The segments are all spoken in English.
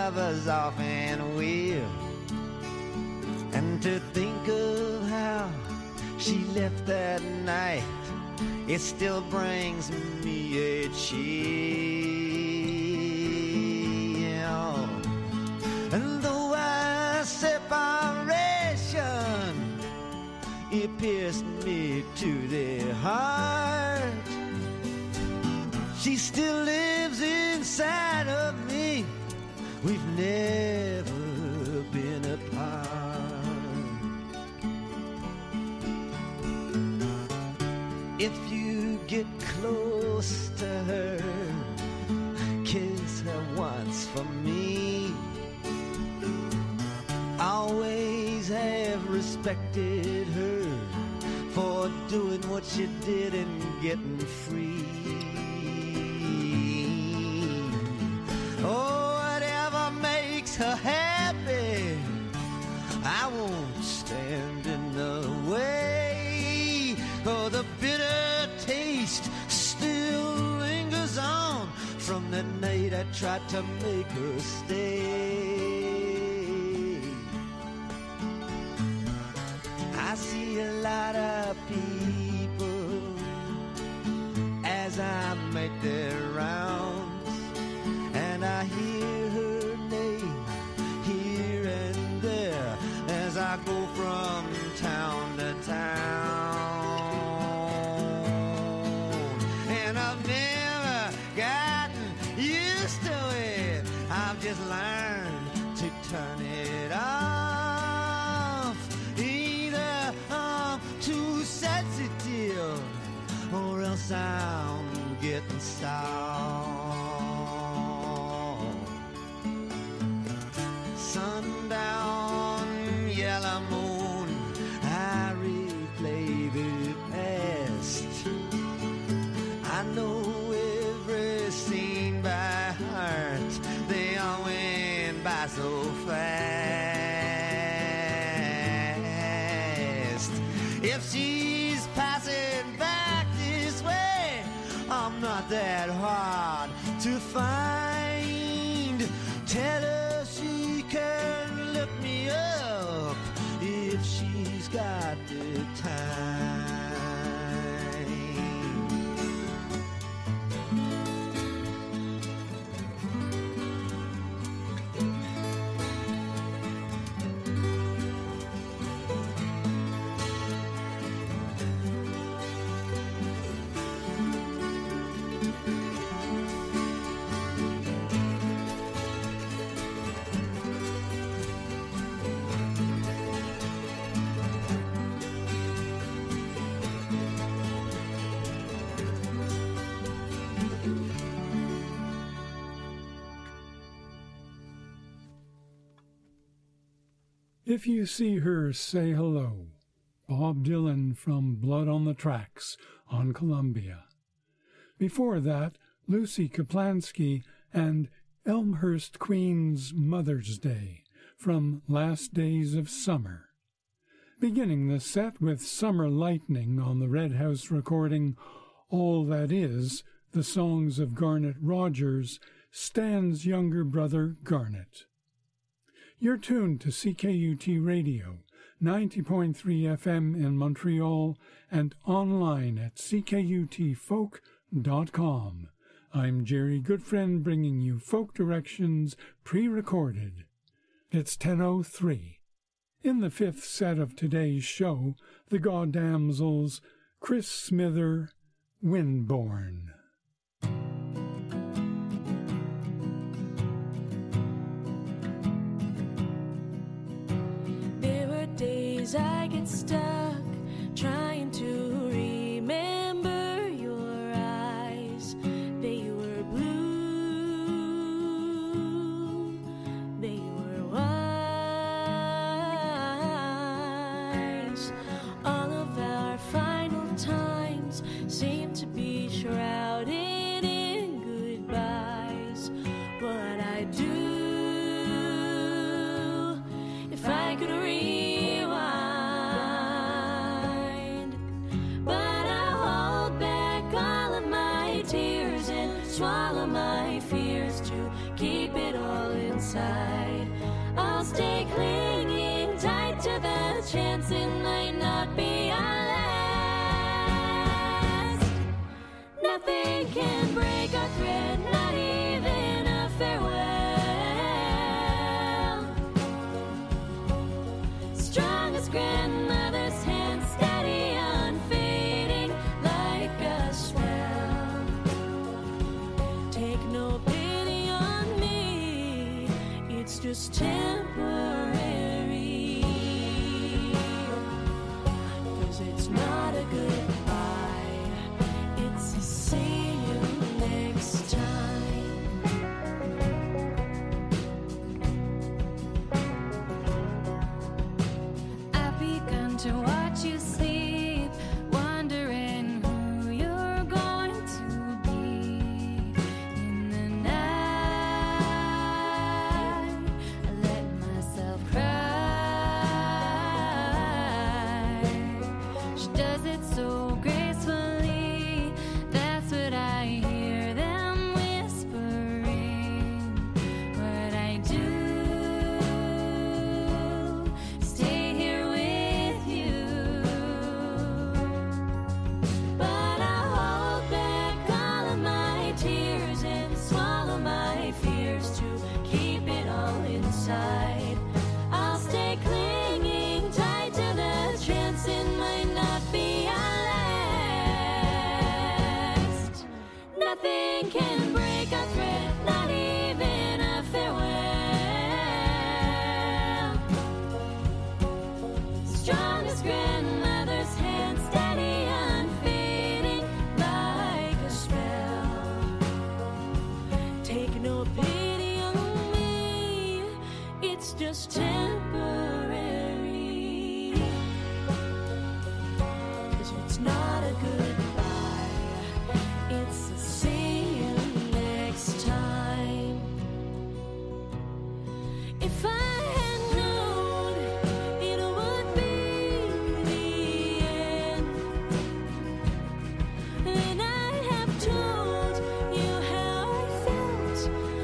lovers often will. And to think of how she left that night, it still brings me a chill. And though our separation, it pierced me to the heart, she still lives inside of me. We've never been apart. If you get close to her, kiss her once for me. Always have respected her for doing what she did and getting free. Oh, whatever makes her happy, I won't stand in the way. Oh, the bitter taste still lingers on from the night I tried to make her stay. I see a lot of people as I make their rounds, and I hear her name here and there as I go from town to town. And I've never gotten used to it, I've just learned to turn it off. Either I'm too sensitive or else I'm getting soft. Sundown, yellow moon, I replay the past. I know every scene by heart, they all went by so fast. If she's passing back this way, I'm not that hard to find. Tell her she can look me up if she's got the time. If You See Her, Say Hello. Bob Dylan from Blood on the Tracks on Columbia. Before that, Lucy Kaplansky and Elmhurst Queen's Mother's Day from Last Days of Summer. Beginning the set with Summer Lightning on the Red House recording All That Is, the songs of Garnet Rogers, Stan's younger brother Garnet. You're tuned to CKUT Radio, 90.3 FM in Montreal and online at ckutfolk.com. I'm Jerry Goodfriend bringing you folk directions pre-recorded. It's 10:03. In the fifth set of today's show, the Goddamsels, Chris Smither, Windborne. Days I get stuck trying to remember your eyes. They were blue, they were wise. All of our final times seem to be shrouded in goodbyes. What I'd do if I could swallow my fears to keep it all inside. inside. I'll stay clinging tight to the chance it might not be our last. Nothing can break our thread, not even a farewell. Strong as grandmother's hand, steady, unfading like a spell. Take no pity on me, it's just temporary. 'Cause it's not a goodbye, it's a see you next time. I've begun to watch you sleep, wondering who you're going to be in the night. I let myself cry. She does it so gracefully, that's what I hear them whispering. What I do, stay here with you. But I hold back all of my tears and swallow my fears to keep it all inside. I'll stay clinging tight to the chance it might not be our last. Nothing can break our thread, not even a farewell. Strong as grandmother's hand, steady, unfading like a spell. Take no pity on me, it's just temporary. 'Cause it's not a goodbye, it's a see you next time. If I had known it would be the end, then I'd have told you how I felt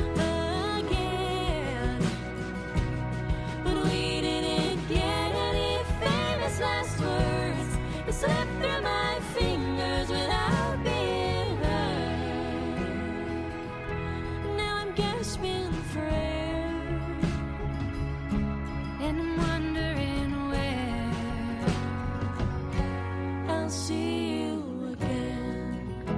again. But we didn't get any famous last words. It slipped through my fingers without being heard. Now I'm gasping for air, and I'm wondering where I'll see you again.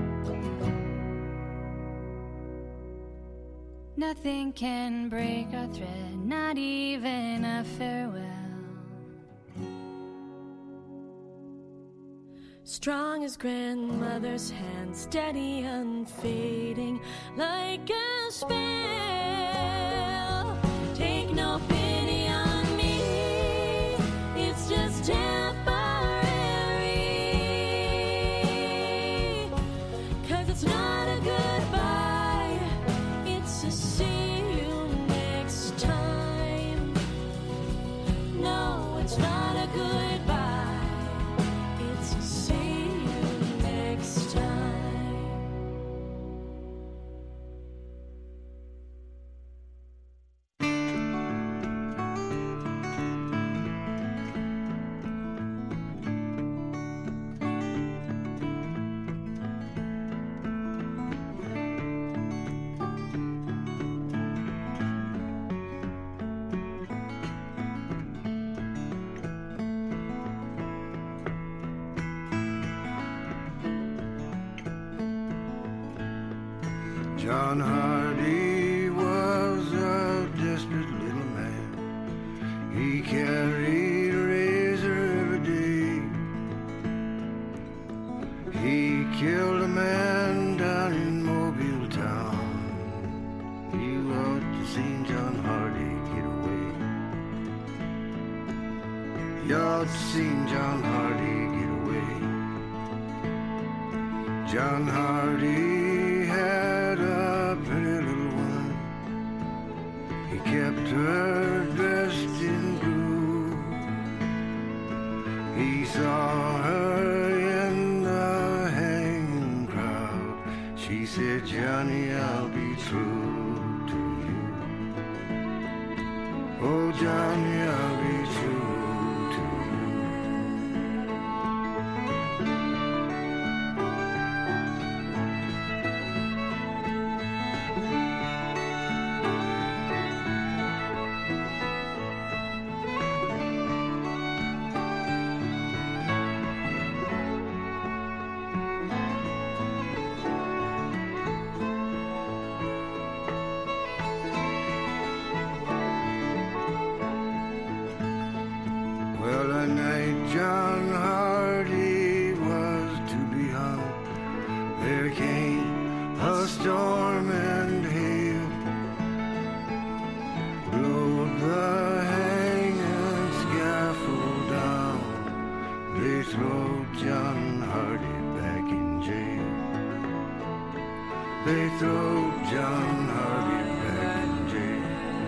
Nothing can break our thread, not even a farewell. Strong as grandmother's hand, steady, unfading like a spell. Take no pity on me, it's just temporary. 'Cause it's not a goodbye, it's a see you next time. No, it's not a goodbye, it's a see you next time. John Hardy was a desperate little man. He carried a razor every day. He killed a man down in Mobile town. You ought to seen John Hardy get away. You ought to seen John Hardy get away. John Hardy had a pretty little one. He kept her dressed in blue. He saw her in the hanging crowd. She said, Johnny, I'll be true to you. Oh, Johnny, I'll be true to Well, the night John Hardy was to be hung, there came a storm and hail, blowed the hanging scaffold down. They throw John Hardy back in jail. They throw John Hardy back in jail.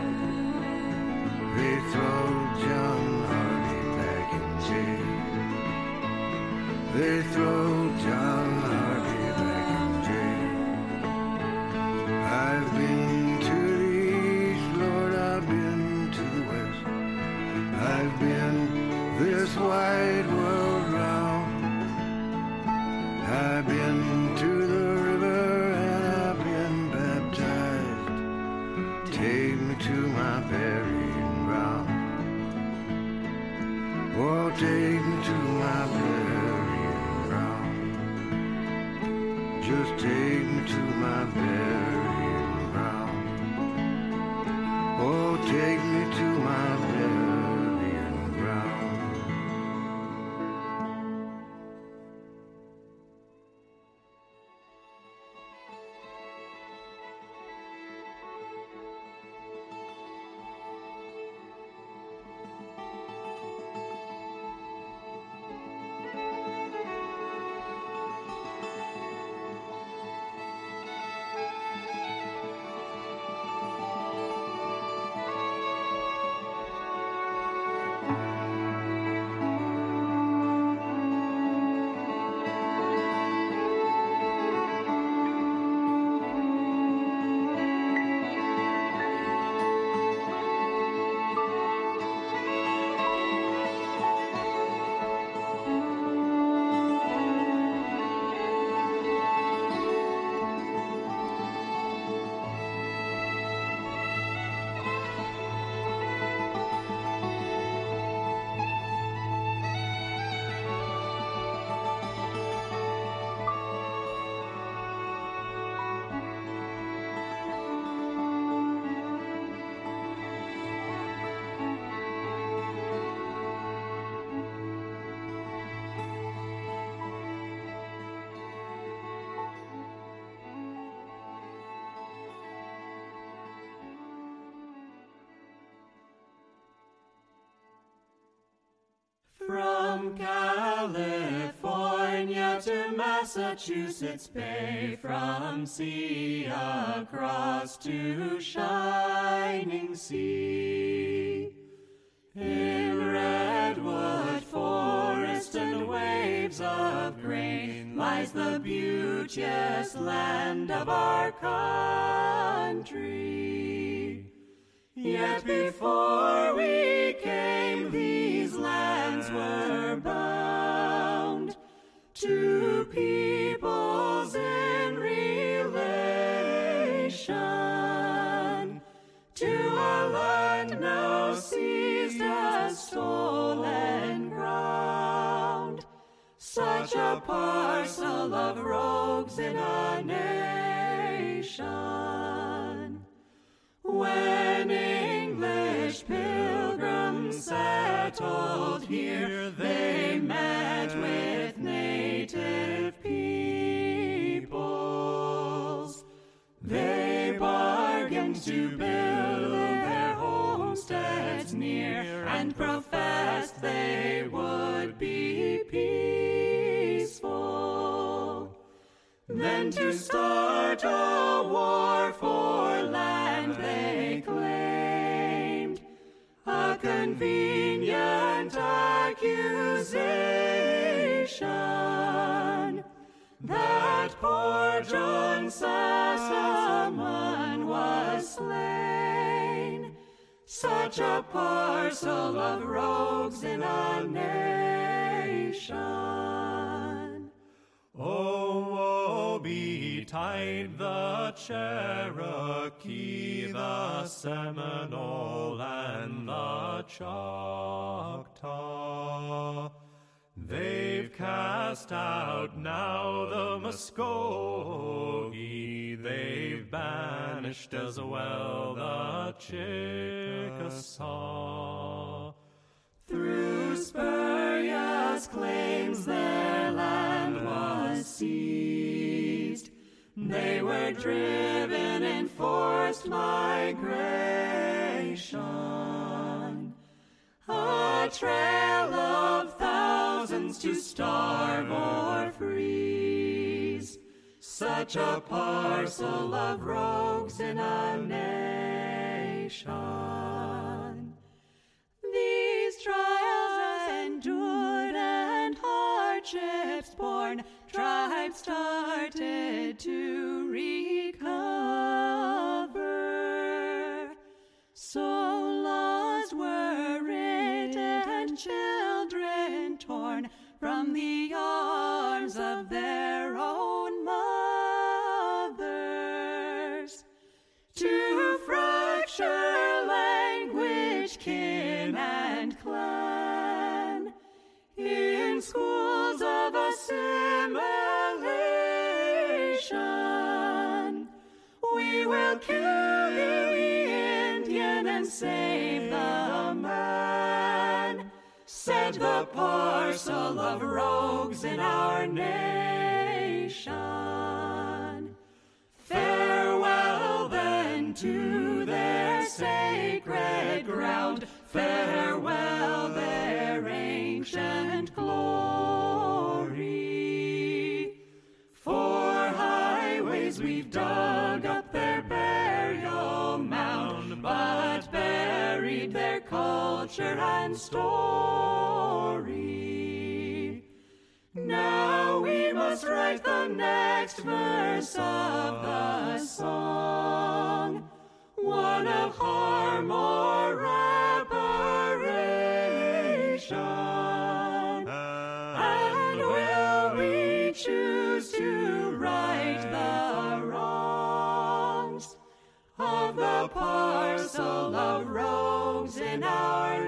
They throw John Hardy back in jail. They throw John Hardy back in jail. I've been to the east, Lord, I've been to the west. I've been this wide world round. I've been to the river and I've been baptized. Take me to my burying ground. Oh, take me to my burying ground. Just take me to my burying ground. Oh, take me to my burying ground. From California to Massachusetts Bay, from sea across to shining sea, in redwood forest and waves of grain lies the beauteous land of our country. Yet before we came, these lands were bound to peoples in relation to a land now seized as stolen ground. Such a parcel of rogues in a nation. When English pilgrims settled here, they met with native peoples. They bargained to build their homesteads near and professed they would be peaceful. Then to start a war for land they claimed, a convenient accusation that poor John Sassamon was slain, such a parcel of rogues in a nation. Oh, woe betide the Cherokee, the Seminole, and the Choctaw. They've cast out now the Muskogee, they've banished as well the Chickasaw. Through spurious claims their land was seized, they were driven in forced migration. A trail of thousands to starve or freeze, such a parcel of rogues in a nation. These trials endured and hardships borne, tribes started to recover. So laws were written and children torn from the arms of their own mothers, to fracture language, kin, and clan in schools of assimilation. We will kill the Indian and save the man, said the parcel of rogues in our nation. Farewell then to their sacred ground, farewell their ancient glory. For highways we've dug up their burial mound, but buried their culture and story. Now we must write the next verse of the song, one of harm or reparation. And will we choose to right the wrongs of the parcel of rogues in our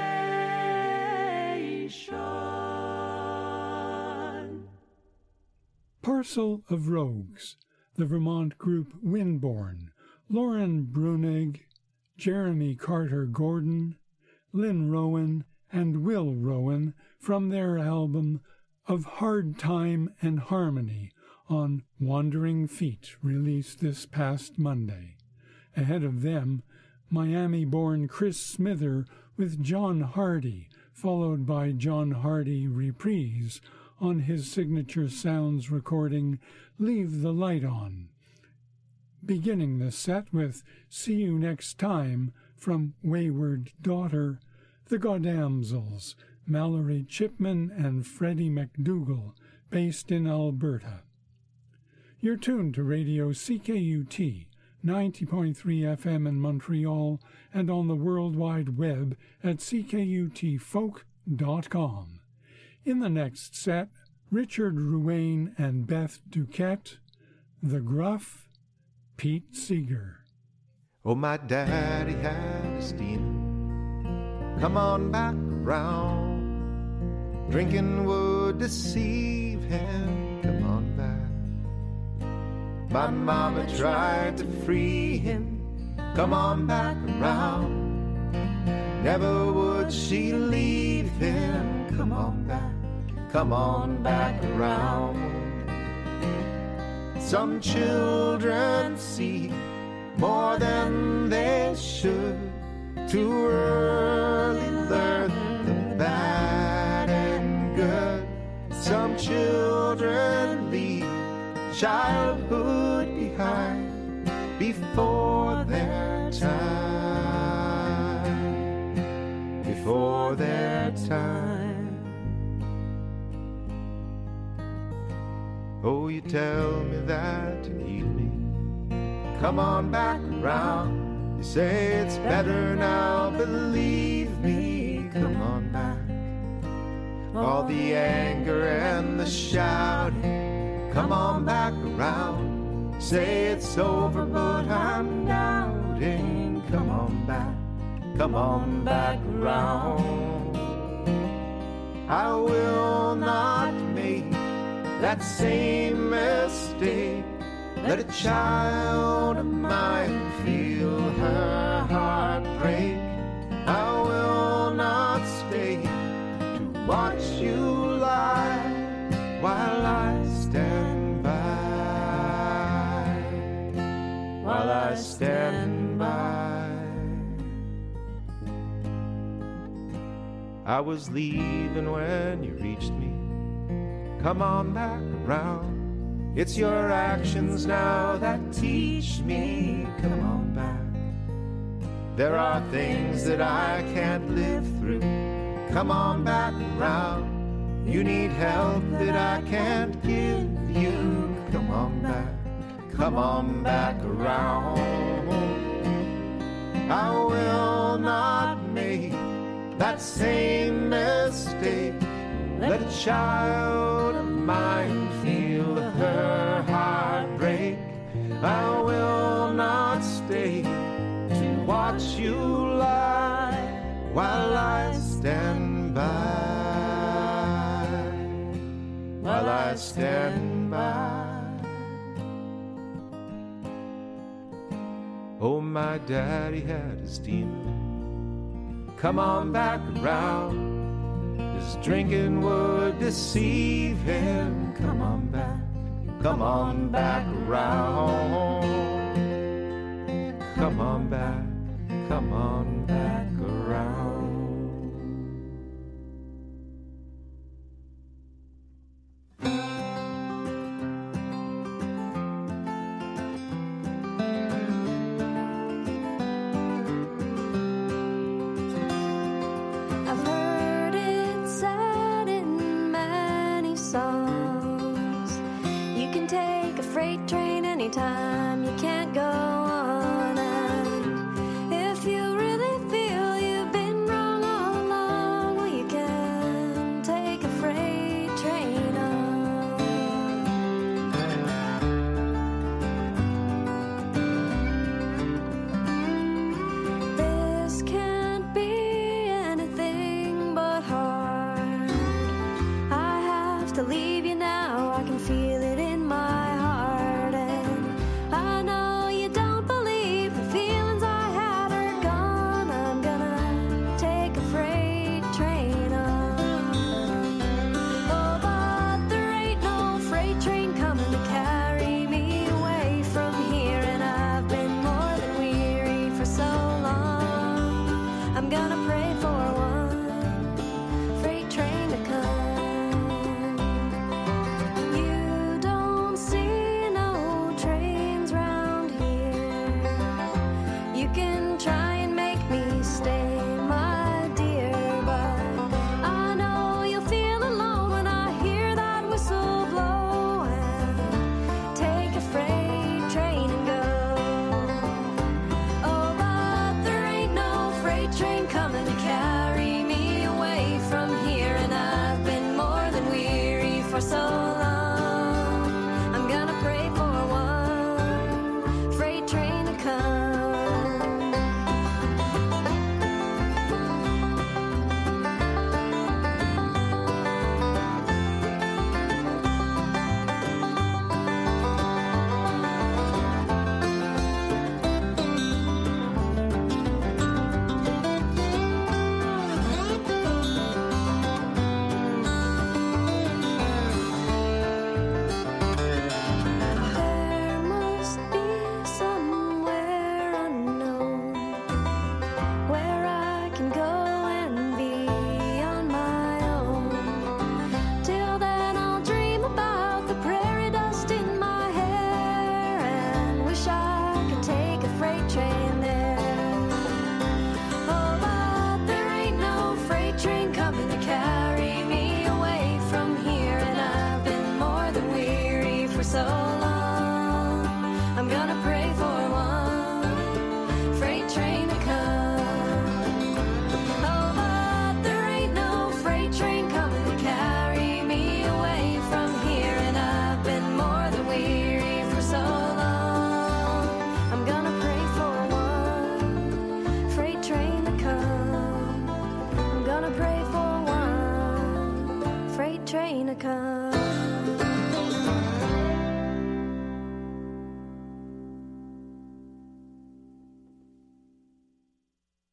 nation? Parcel of Rogues, the Vermont group Winborn, Lauren Brunig, Jeremy Carter Gordon, Lynn Rowan, and Will Rowan, from their album Of Hard Time and Harmony on Wandering Feet, released this past Monday. Ahead of them, Miami-born Chris Smither with John Hardy, followed by John Hardy Reprise on his Signature Sounds recording Leave the Light On. Beginning the set with See You Next Time from Wayward Daughter, the Godamsels, Mallory Chipman and Freddie McDougall, based in Alberta. You're tuned to Radio CKUT, 90.3 FM in Montreal, and on the World Wide Web at ckutfolk.com. In the next set, Richard Ruane and Beth Duquette, The Gruff, Pete Seeger. Oh, my daddy had a steamer. Come on back around. Drinking would deceive him. Come on back. My mama tried to free him. Come on back around. Never would she leave him. Come on back. Come on back around. Some children see more than they should. Too early learn the bad and good. Some children leave childhood behind before their time. Before their time. Oh, you tell me that you need me. Come on back around. You say it's better now, believe me, come on back. All the anger and the shouting, come on back around. Say it's over, but I'm doubting. Come on back around. I will not make that same mistake. Let a child of mine feel her heart break. I will not stay to watch you lie while I stand by. While I stand by. I was leaving when you reached me. Come on back around. It's your actions now that teach me. Come on back. There are things that I can't live through. Come on back around. You need help that I can't give you. Come on back around. I will not make that same mistake. Let a child of mine feel her heart break. I will not stay to watch you lie while I stand by. While I stand by. Oh, my daddy had his demon. Come on back around. His drinking would deceive him. Come on back around. Come on back around. Time you can't go on, and if you really feel you've been wrong all along, well, you can take a freight train on. This can't be anything but hard. I have to leave you now, I can feel it in my heart. I know you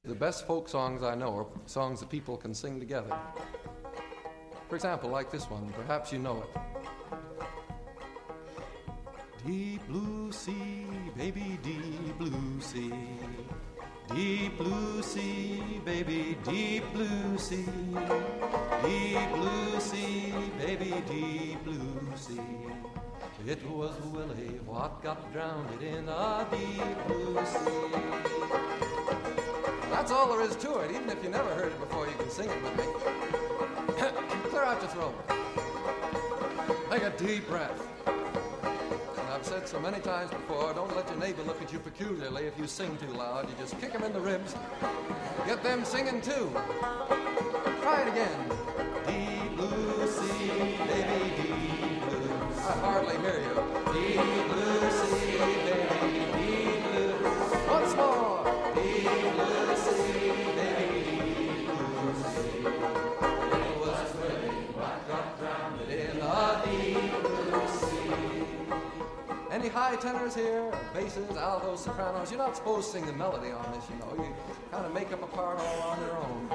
The best folk songs I know are songs that people can sing together. For example, like this one, perhaps you know it. Deep blue sea, baby, deep blue sea. Deep blue sea, baby, deep blue sea. Deep blue sea, baby, deep blue sea. It was Willie what got drowned in a deep blue sea. That's all there is to it. Even if you never heard it before, you can sing it with me. Clear out your throat. Take a deep breath. And I've said so many times before, don't let your neighbor look at you peculiarly if you sing too loud. You just kick them in the ribs. Get them singing too. Try it again. Deep blue sea, baby, deep blue. I hardly hear you. Deep blue sea, baby, deep blue. Once more. Deep blue sea, baby, deep blue sea. It was Willie what got drowned in a deep blue sea. Any high tenors here? Basses, altos, sopranos? You're not supposed to sing the melody on this, you know. You kind of make up a part all on your own.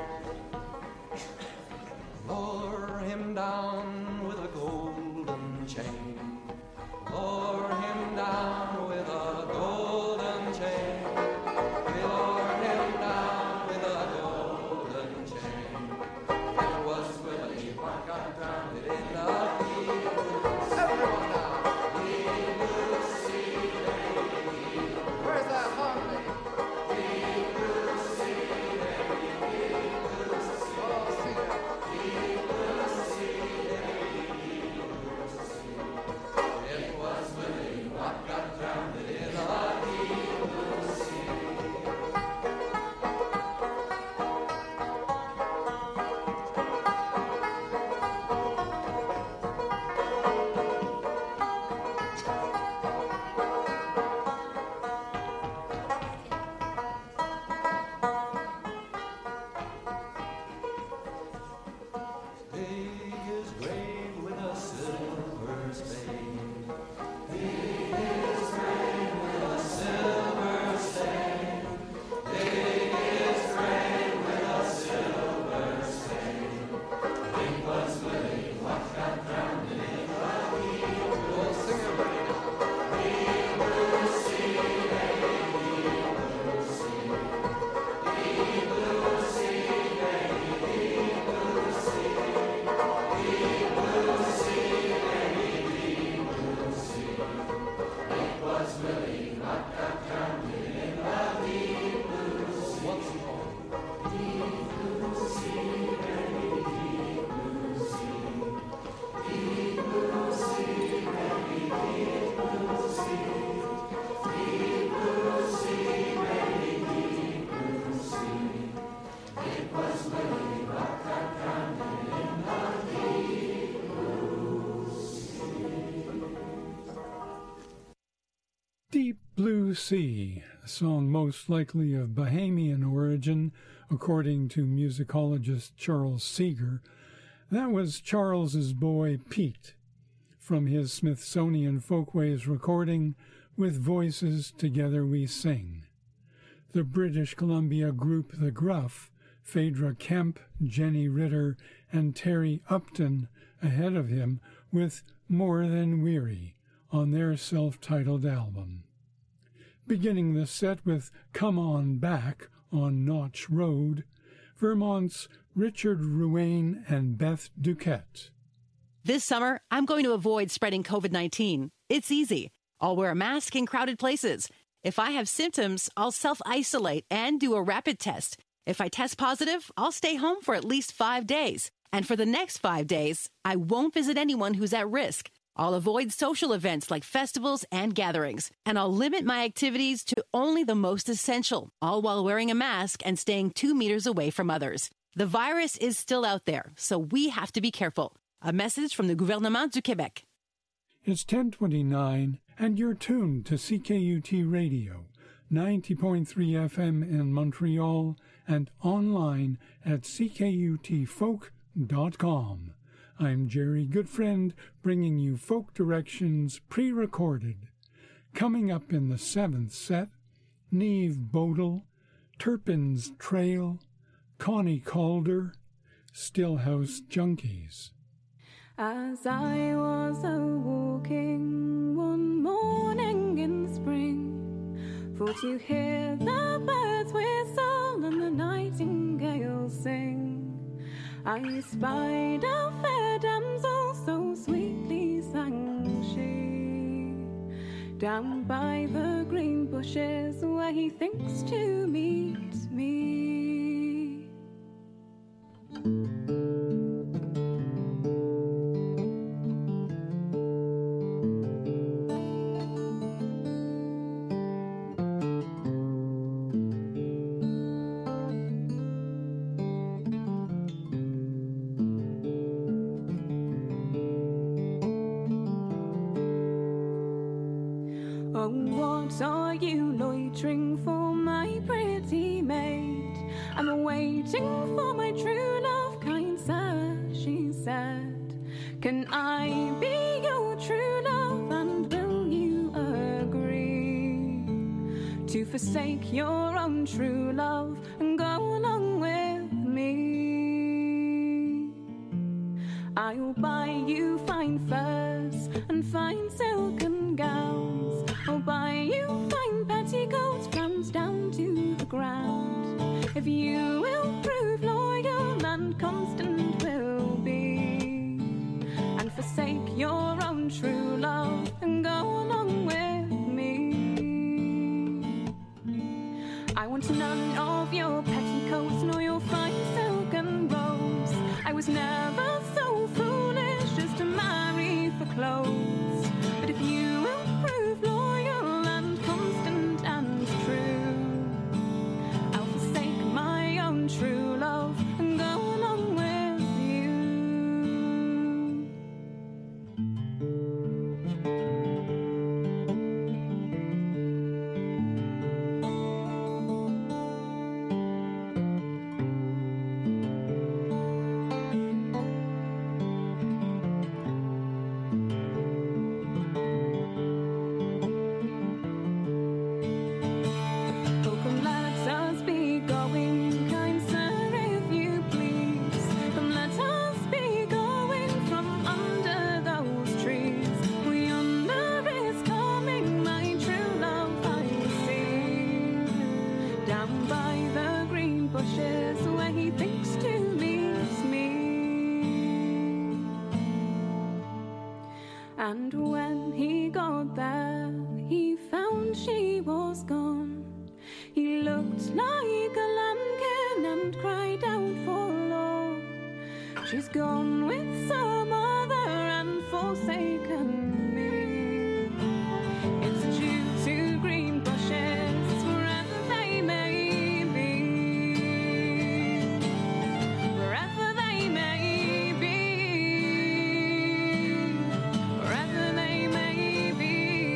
Lower him down with a golden chain. Lower him down with a golden chain. We lower him down with a golden chain. It was Willie what got drowned in the deep blue. Everyone now. Deep blue sea, baby. Where's that harmony? Deep blue sea, baby. Deep blue sea. Oh, sing it. Deep blue sea, baby. Deep blue sea. It was Willie what got drowned in the deep blue sea. Dig his grave with a silver spade. Dig his grave with a silver spade. Dig his grave with a silver spade. It was Willie what got drowned in the deep blue. We'll sing it right now. Deep blue sea, baby, deep blue sea. Deep blue sea, baby, deep blue sea. Deep blue sea, baby, deep blue sea. It was Willie what got drowned in the deep blue sea. Once more. Deep blue sea, baby, deep blue sea. Deep blue sea, baby, deep blue sea. Deep blue sea, baby, deep blue sea. It was Willie what got drowned in the deep blue sea. Deep Blue Sea, a song most likely of Bahamian origin, according to musicologist Charles Seeger. That was Charles's boy Pete, from his Smithsonian Folkways recording, With Voices Together We Sing. The British Columbia group The Gruff, Phaedra Kemp, Jenny Ritter, and Terry Upton ahead of him with More Than Weary on their self-titled album. Beginning the set with Come On Back on Notch Road, Vermont's Richard Ruane and Beth Duquette. This summer, I'm going to avoid spreading COVID-19. It's easy. I'll wear a mask in crowded places. If I have symptoms, I'll self-isolate and do a rapid test. If I test positive, I'll stay home for at least 5 days. And for the next 5 days, I won't visit anyone who's at risk. I'll avoid social events like festivals and gatherings, and I'll limit my activities to only the most essential, all while wearing a mask and staying 2 meters away from others. The virus is still out there, so we have to be careful. A message from the Gouvernement du Québec. It's 10:29, and you're tuned to CKUT Radio, 90.3 FM in Montreal, and online at ckutfolk.com. I'm Jerry Goodfriend, bringing you folk directions pre-recorded. Coming up in the 7th set, Neve Bodel, Turpin's Trail, Connie Calder, Stillhouse Junkies. As I was a-walking one morning in spring, for to hear the birds whistle and the nightingale sing, I spied a fair damsel, so sweetly sang she, down by the green bushes where he thinks to meet me. Oh, what are you loitering for, my pretty maid? I'm waiting for my true love, kind sir, she said. Can I be your true love, and will you agree to forsake your own true love and go along with me? I'll buy you fine furs and fine silken gowns. I'll buy you fine petticoats, flams down to the ground. If you will prove loyal and constant will be, and forsake your own true love and go along with me. I want none of your petticoats nor your fine silken robes. I was never so foolish as to marry for clothes. But if you will prove loyal and constant and true, I'll forsake my own true love and go along with you. Oh, come let us be going, kind sir, if you please. Come let us be going from under those trees. For yonder is coming my true love, I see, down by the green bushes where he thinks to meet me. And when he got there, he found she was gone. He looked like a lambkin and cried out forlorn. She's gone with some other and forsaken me. It's due to green bushes wherever they may be, wherever they may be, wherever they may be.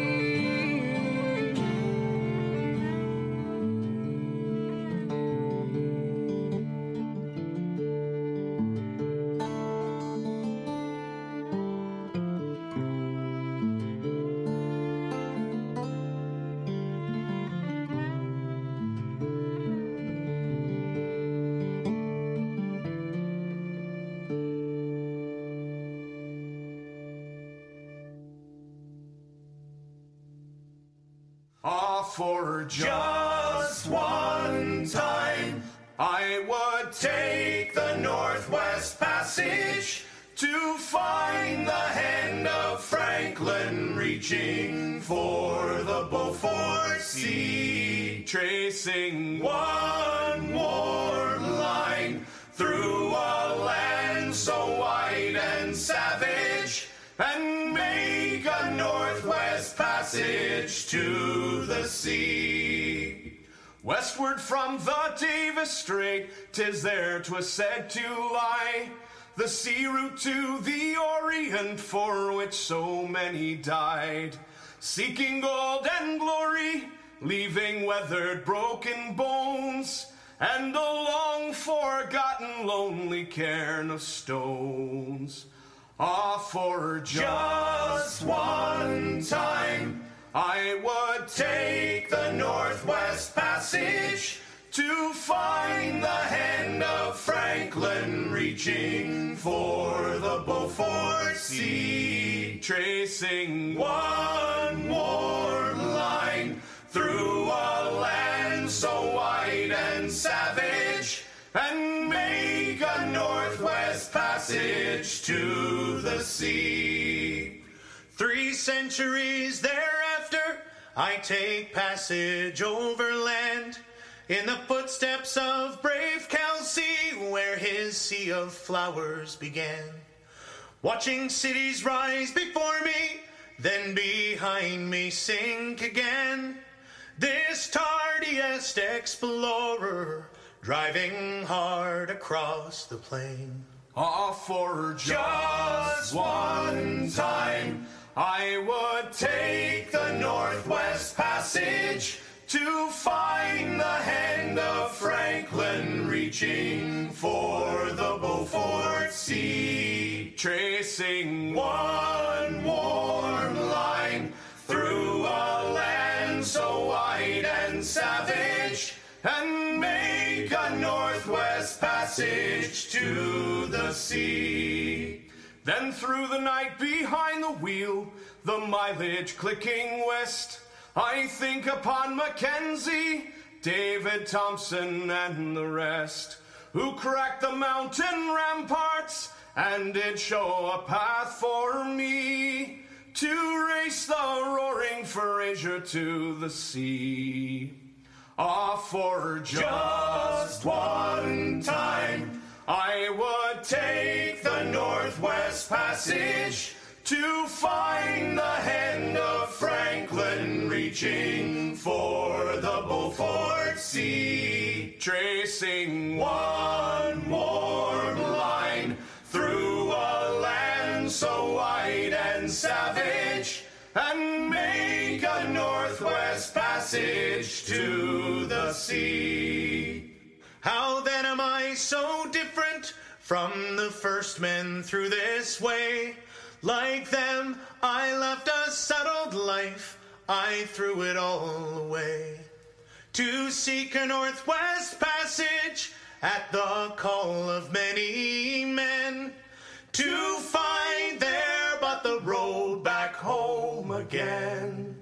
For just one time, I would take the Northwest Passage to find the hand of Franklin reaching for the Beaufort Sea, tracing one warm line through a land so wide and savage, and make a Northwest Passage to the sea. Westward from the Davis Strait, 'tis there 'twas said to lie, the sea route to the Orient for which so many died, seeking gold and glory, leaving weathered broken bones, and a long forgotten lonely cairn of stones. Ah, for just one time, I would take the Northwest Passage to reaching for the Beaufort Sea, tracing one warm line through a land so wide and savage, and make a northwest passage to the sea. 3 centuries thereafter, I take passage overland in the footsteps of brave Kelsey, where his sea of flowers began. Watching cities rise before me, then behind me sink again. This tardiest explorer, driving hard across the plain. For just one time, I would take the Northwest Passage to find the hand of Franklin reaching for the Beaufort Sea, tracing one warm line through a land so wide and savage, and make a Northwest Passage to the sea. Then through the night behind the wheel, the mileage clicking west, I think upon Mackenzie, David Thompson, and the rest, who cracked the mountain ramparts and did show a path for me to race the roaring Fraser to the sea. For just one time, I would take the Northwest Passage to find the hand of Franklin reaching for the Beaufort Sea, tracing one warm line through a land so wide and savage, and make a Northwest Passage to the sea. How then am I so different from the first men through this way? Like them, I left a settled life, I threw it all away, to seek a Northwest Passage at the call of many men, to find there but the road back home again.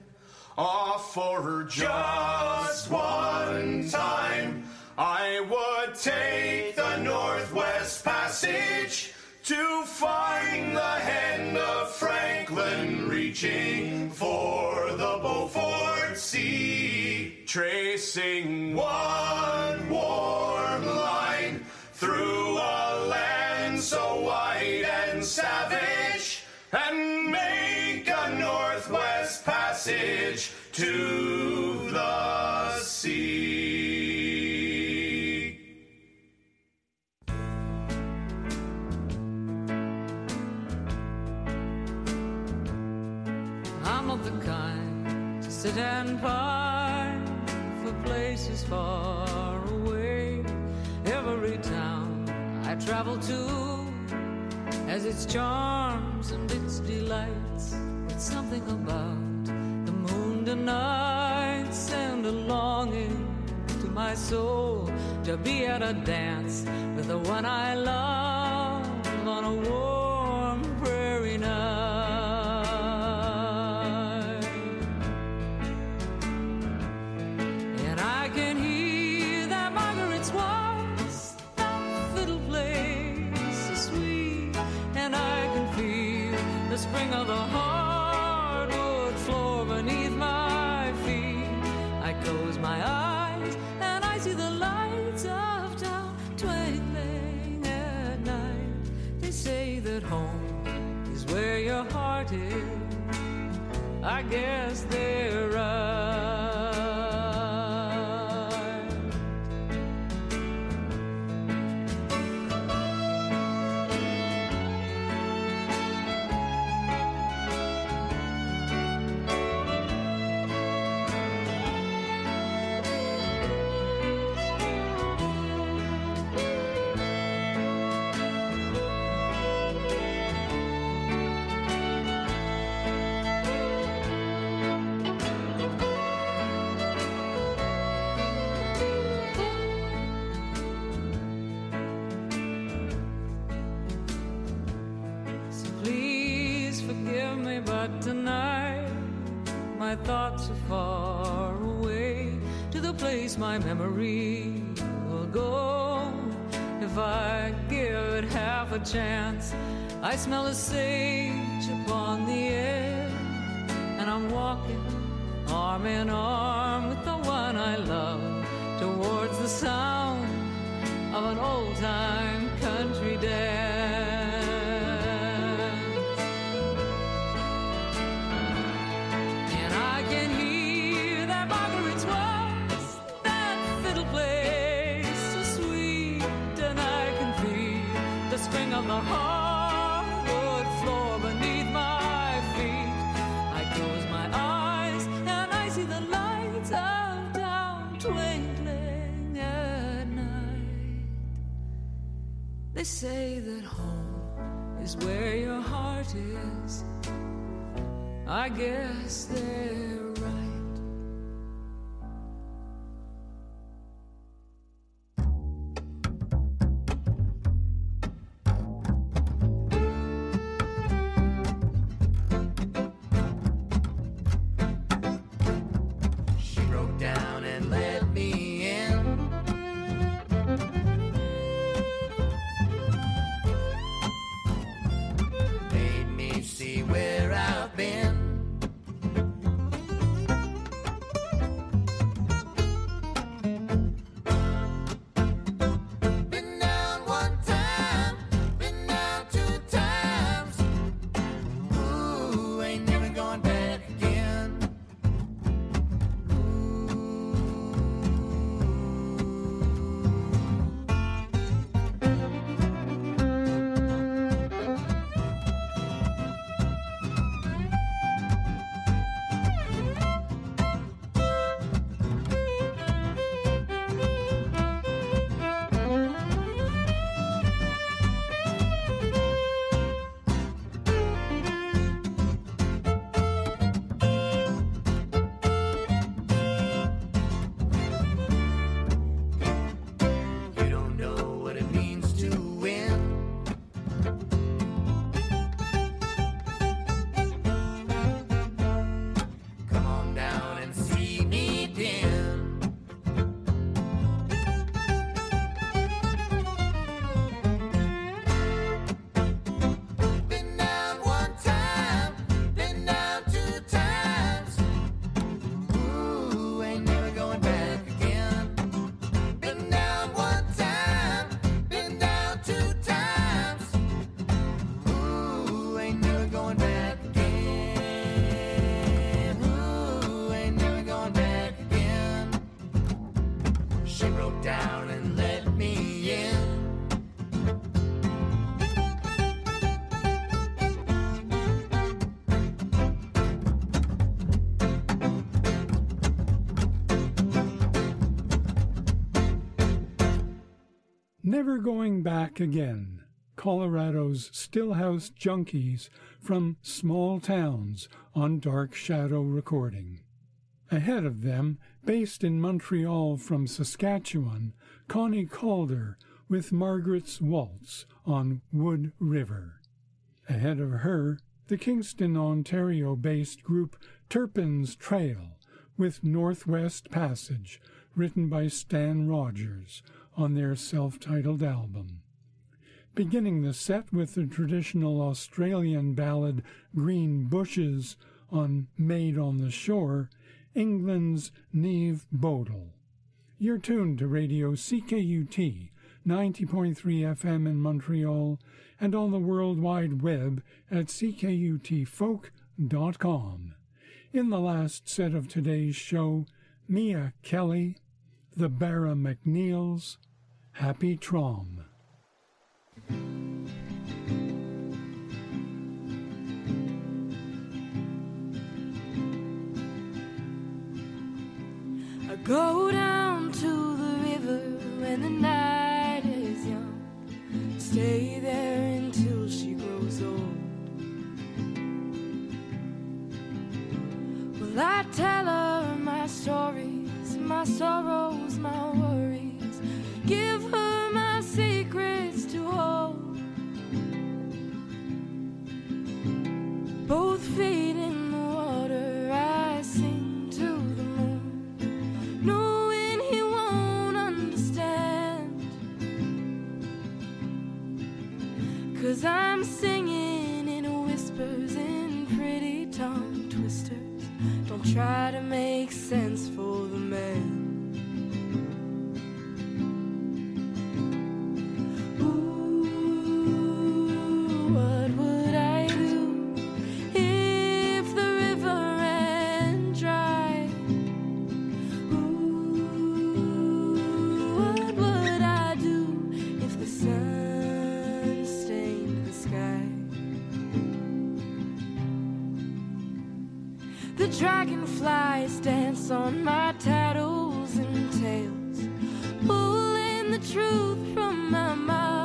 For just one time, I would take the Northwest Passage to find the hand of Franklin reaching for the Beaufort Sea, tracing one warm line through a land so wide and savage, and make a Northwest Passage to the sea. I'm not the kind to sit and pine for places far away. Every town I travel to has its charms and its delights, but something about the moon and nights send a longing to my soul to be at a dance with the one I love on a warm prairie night. And I can hear that Margaret's voice, that fiddle plays so sweet, and I can feel the spring of the hardwood floor beneath my feet. I close my eyes and I see the lights of town twinkling at night. They say that home is where your heart is. I guess they're right. my thoughts are far away, to the place my memory will go. If I give it half a chance, I smell a sage upon the air, and I'm walking arm in arm with the one I love towards the sound of an old-time country dance. And I can hear that Margaret's waltz, that fiddle plays so sweet, and I can feel the spring of the hardwood floor beneath my feet. I close my eyes and I see the lights of town twinkling at night. They say that home is where your heart is. I guess they're right. She broke down and let me in. Made me see where I've been. Been down one time, been down two times. Ooh, ain't never going back again. You don't know what it means to win. Come on down and see me then. Been down one time, been down two times. Ooh, ain't never going back again. Been down one time, been down two times. Ooh, ain't never going back again. Ooh, ain't never going back again. She broke down and let me in. Never Going Back Again, Colorado's Stillhouse Junkies from Small Towns on Dark Shadow Recording. Ahead of them, based in Montreal from Saskatchewan, Connie Calder with Margaret's Waltz on Wood River. Ahead of her, the Kingston, Ontario-based group Turpin's Trail with Northwest Passage, written by Stan Rogers, on their self-titled album. Beginning the set with the traditional Australian ballad Green Bushes on Made on the Shore, England's Neve Bodal. You're tuned to Radio CKUT, 90.3 FM in Montreal, and on the World Wide Web at ckutfolk.com. In the last set of today's show, Mia Kelly, the Barra McNeils, Happy Trom. I go down to the river when the night is young. Stay there until she grows old. Well, I tell her my stories, my sorrows, my worries. Give her my secrets to hold. Both feet in the water, I sing 'cause I'm singing in whispers in pretty tongue twisters. Don't try to make sense for the man. What would I do if the river ran dry? What would I do if the sun stained the sky? The dragonflies dance on my tattles and tails, pulling the truth from my mouth.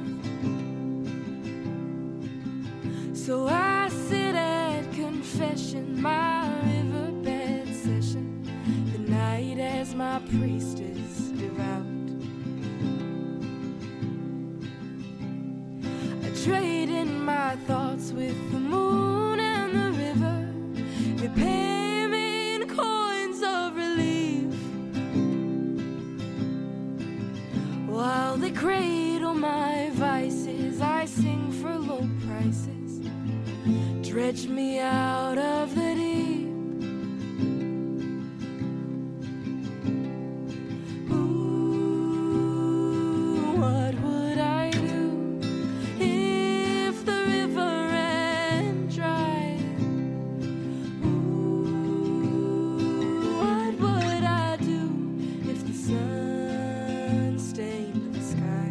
So I sit at confession, my riverbed session, the night as my priest is devout. I trade in my thoughts with the moon and the river. They pay me in coins of relief, while they cradle my vices. I sing for low prices. Dredge me out of the deep. Ooh, what would I do if the river ran dry? Ooh, what would I do if the sun stained the sky?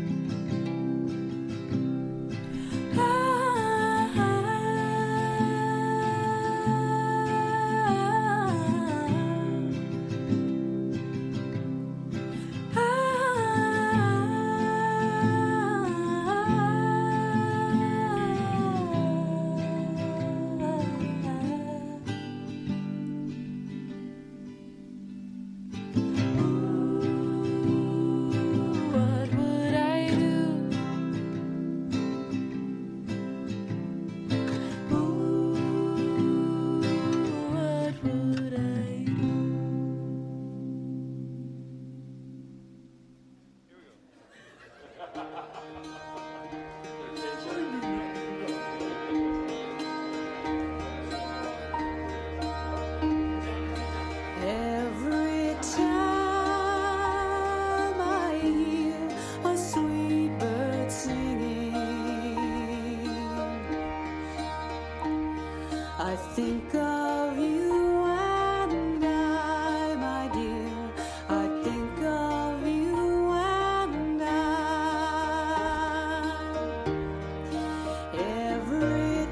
What would I do? Ooh, what would I do? Every time I hear a sweet bird singing, I think of you and I, my dear. I think of you and I. Every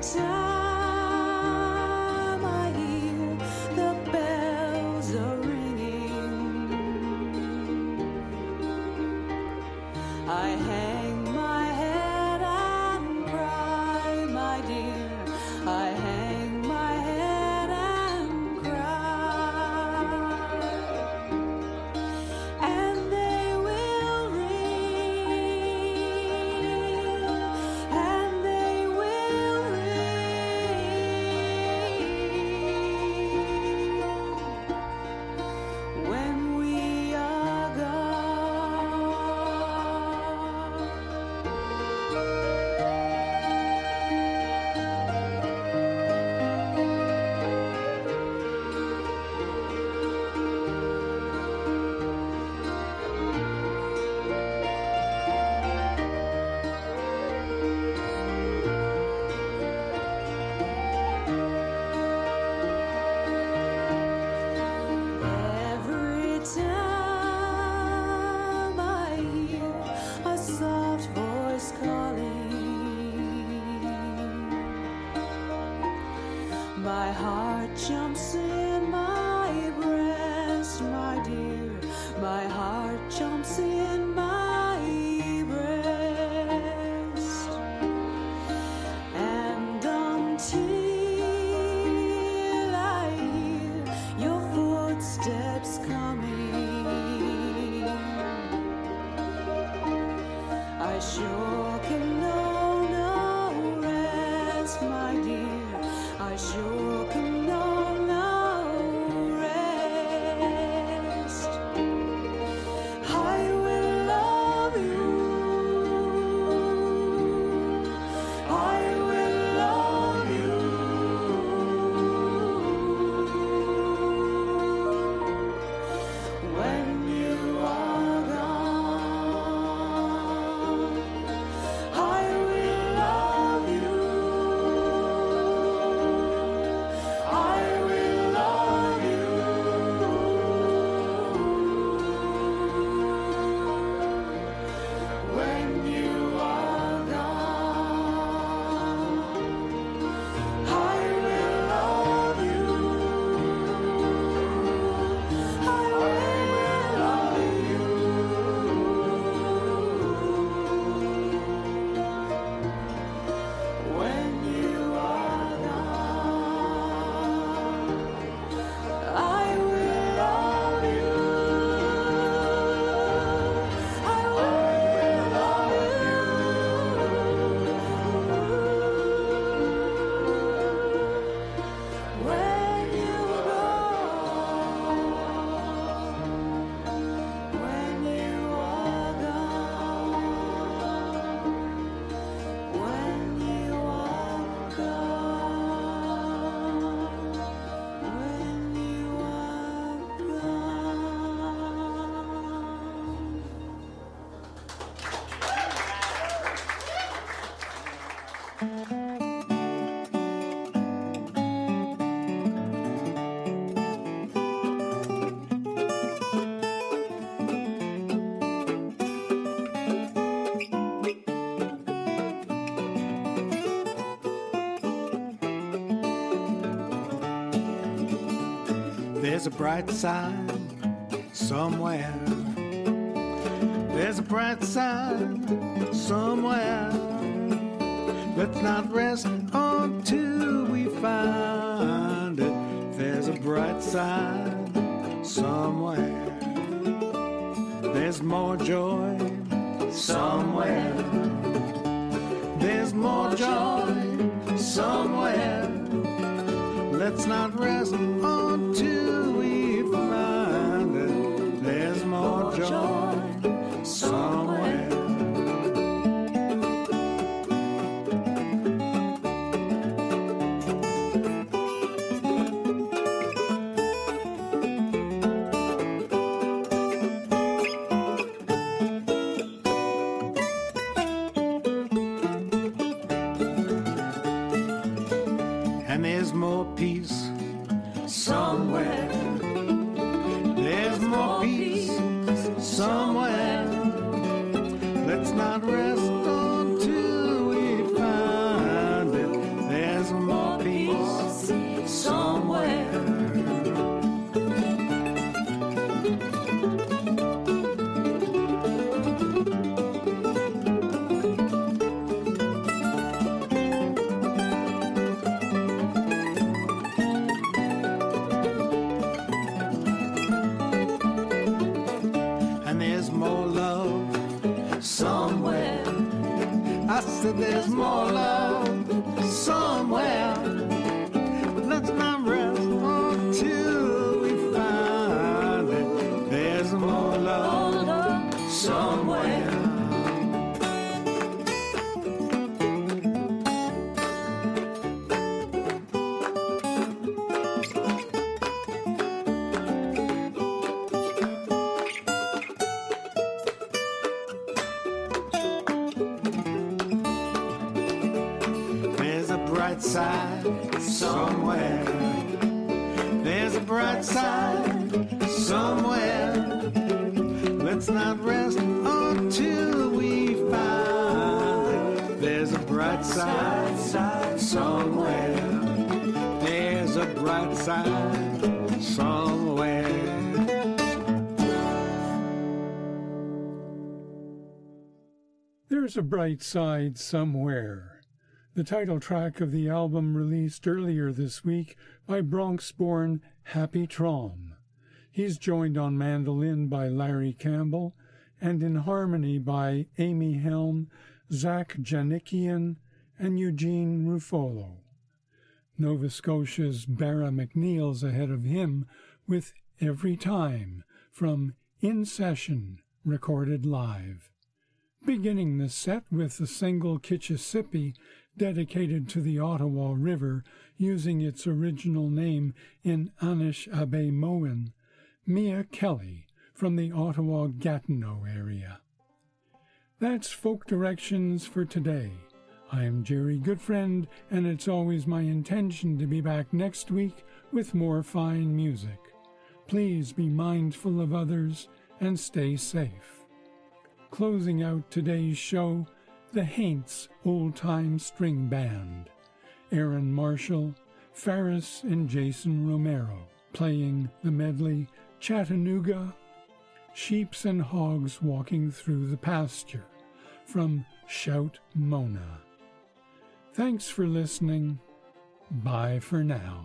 time I hear the bells are ringing, I hang my head and cry, my dear. I hang my head and cry. And they will ring, and they will ring when we are gone. Every time I hear a soft voice calling, my heart jumps in my breast, my dear. My heart jumps in my breast. And until I hear your footsteps coming, I sure can know no rest, my dear. I sure can know no rest. I will love you There's a bright side somewhere. There's a bright side somewhere. Let's not rest until we find it. There's a bright side somewhere. There's more joy somewhere. There's more joy somewhere. Let's not rest until we find it. There's more joy somewhere. And there's more peace somewhere. There's more peace somewhere. Let's not rest until we find it. There's more peace somewhere. I said there's more love somewhere. But let's not rest until we find it. There's more love somewhere. Side somewhere. There's a bright side somewhere. Let's not rest until we find it. There's a bright side somewhere. There's a bright side somewhere. There's a bright side somewhere. The title track of the album released earlier this week by Bronx-born Happy Traum. He's joined on mandolin by Larry Campbell and in harmony by Amy Helm, Zach Janikian, and Eugene Ruffolo. Nova Scotia's Barra McNeil's ahead of him with Every Time from In Session, recorded live. Beginning the set with the single Kitchissippi, dedicated to the Ottawa River, using its original name in Anishinaabe-Moan, Mia Kelly from the Ottawa-Gatineau area. That's Folk Directions for today. I'm Jerry Goodfriend, and it's always my intention to be back next week with more fine music. Please be mindful of others and stay safe. Closing out today's show, the Haints Old Time String Band. Aaron Marshall, Ferris and Jason Romero, playing the medley Chattanooga, Sheeps and Hogs Walking Through the Pasture, from Shout Mona. Thanks for listening. Bye for now.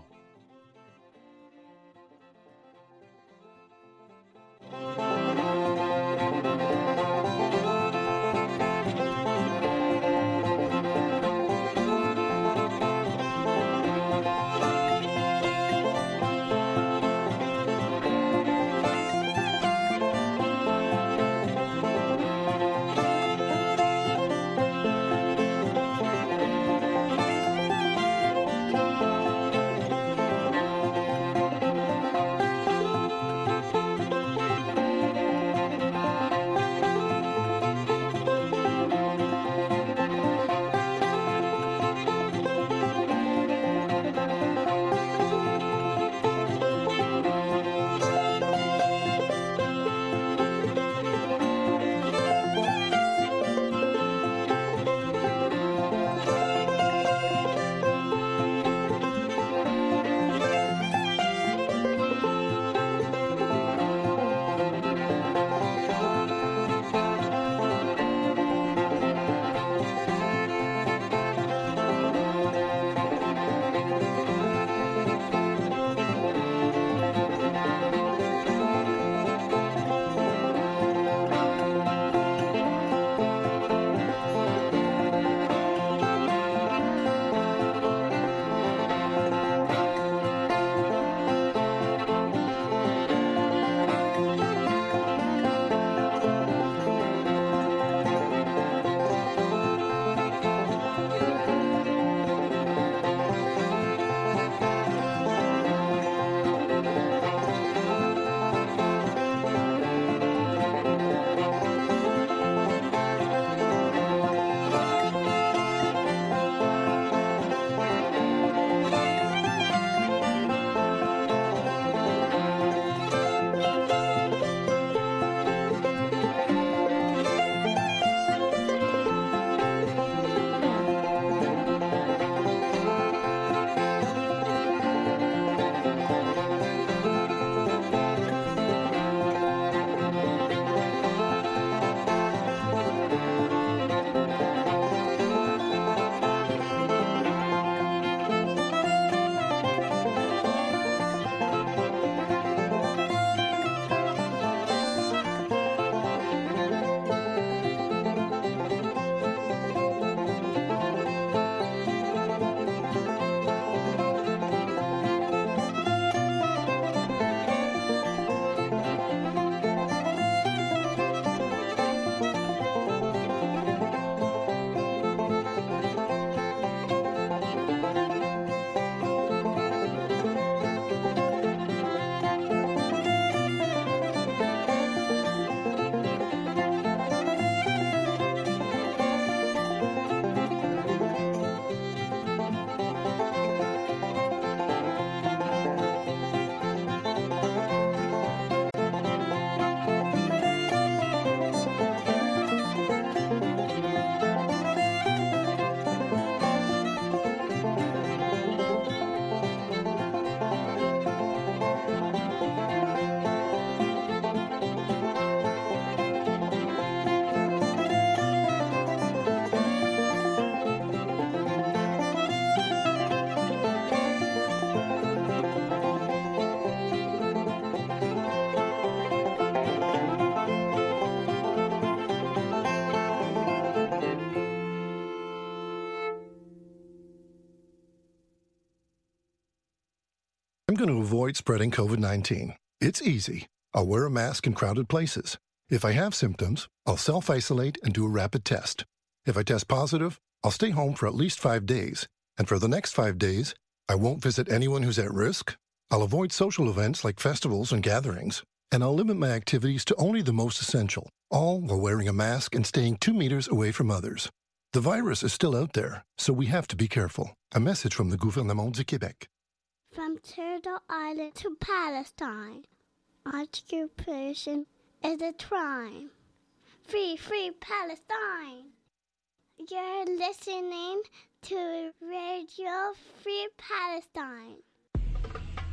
I'm going to avoid spreading COVID-19. It's easy. I'll wear a mask in crowded places. If I have symptoms, I'll self-isolate and do a rapid test. If I test positive, I'll stay home for at least 5 days. And for the next 5 days, I won't visit anyone who's at risk. I'll avoid social events like festivals and gatherings. And I'll limit my activities to only the most essential, all while wearing a mask and staying 2 meters away from others. The virus is still out there, so we have to be careful. A message from the Gouvernement du Québec. From Turtle Island to Palestine, occupation is a crime. Free, free Palestine! You're listening to Radio Free Palestine.